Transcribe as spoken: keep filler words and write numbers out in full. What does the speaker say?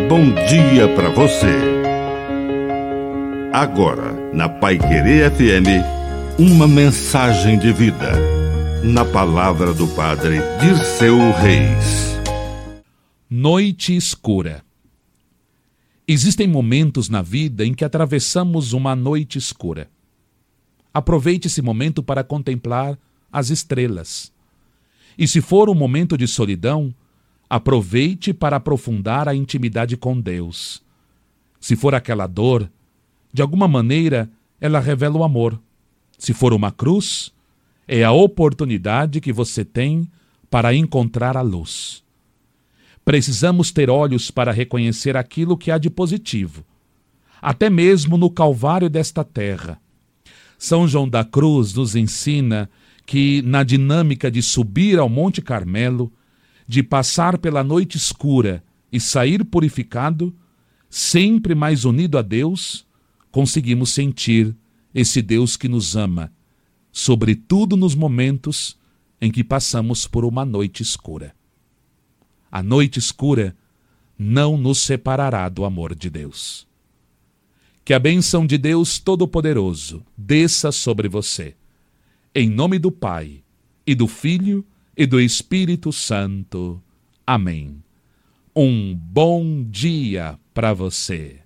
bom dia para você. Agora, na Paiquerê F M, uma mensagem de vida. Na palavra do Padre Dirceu Reis. Noite escura. Existem momentos na vida em que atravessamos uma noite escura. Aproveite esse momento para contemplar as estrelas. E se for um momento de solidão, aproveite para aprofundar a intimidade com Deus. Se for aquela dor, de alguma maneira ela revela o amor. Se for uma cruz, é a oportunidade que você tem para encontrar a luz. Precisamos ter olhos para reconhecer aquilo que há de positivo, até mesmo no Calvário desta terra. São João da Cruz nos ensina que, na dinâmica de subir ao Monte Carmelo, de passar pela noite escura e sair purificado, sempre mais unido a Deus, conseguimos sentir esse Deus que nos ama, sobretudo nos momentos em que passamos por uma noite escura. A noite escura não nos separará do amor de Deus. Que a bênção de Deus Todo-Poderoso desça sobre você. Em nome do Pai, e do Filho, e do Espírito Santo. Amém. Um bom dia para você.